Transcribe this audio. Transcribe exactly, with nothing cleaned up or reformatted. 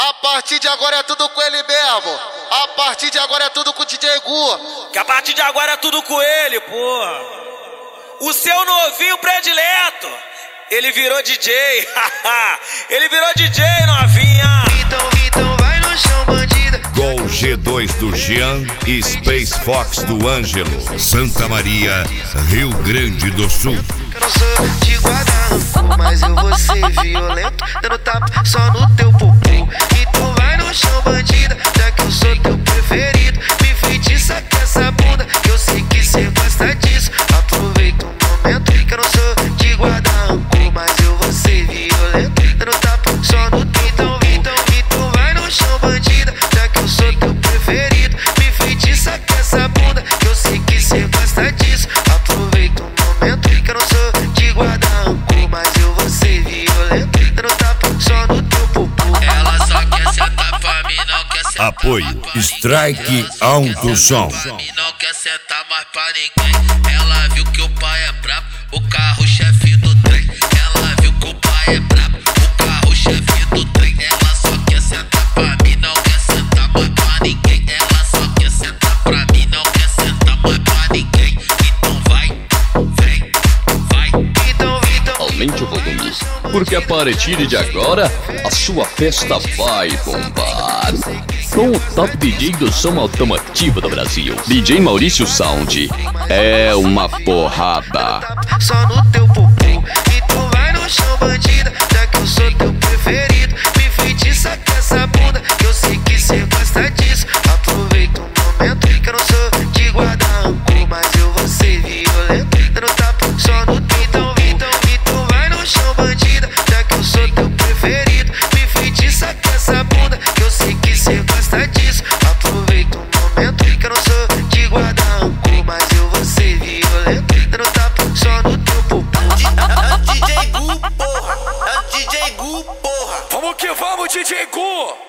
A partir de agora é tudo com ele mesmo. A partir de agora é tudo com o D J Gu. Que a partir de agora é tudo com ele, porra. O seu novinho predileto, ele virou D J. Ele virou D J, novinha. Então, então vai no chão, bandida. Gol G dois do Jean e Space Fox do Ângelo. Santa Maria, Rio Grande do Sul. Eu não sou de guarda-roupa, mas eu vou ser violento, dando tapa só no teu popô. Então vai no chão, bandida, já que eu sou teu preferido. Me feitiça com essa bunda, que eu sei que cê gosta disso. Aproveita o momento, que eu não sou de guarda-roupa, mas eu vou ser violento, dando tapa só no teu então, então, então vai no chão, bandida, já que eu sou teu preferido. Me feitiça com essa bunda, que eu sei que cê gosta disso. Aproveita o momento, que eu não sou de guarda-roupa, mas eu vou ser violento, dando tapa só no teu popô. Ela só quer sentar pra mim, não quer sentar. Apoio Strike Alto Som. Não quer sentar mais pra ninguém. Ela viu que o pai é brabo, o carro-chefe do trem. Ela viu que o pai é brabo, o carro-chefe do trem. Ela só quer sentar pra mim, não quer sentar mais pra ninguém. Ela só quer sentar pra mim, não quer sentar mais pra ninguém. Então vai, vem, vai. Então, então, Aumente o volume, porque a partir de agora a sua festa vai bombar. Com o top D J do som automotivo do Brasil, D J Maurício Sound, é uma porrada. só no teu popô. Então vai no chão, bandida, já que eu sou teu preferido. Me feitiça com essa bunda, que eu sei que cê gosta disso. Aproveita o momento, que eu não sou de guarda-roupa, mas eu vou ser violento, dando tapa só no teu então, então, então vai no chão, bandida, já que eu sou teu preferido. Me feitiça com essa bunda, que eu sei que cê gosta disso. Aproveita o momento, que eu não sou de guarda-roupa, mas eu vou ser violento, dando tapa só no teu popô. É o D J Gu, porra. É o D J Gu, porra. Vamos que vamos, D J Gu!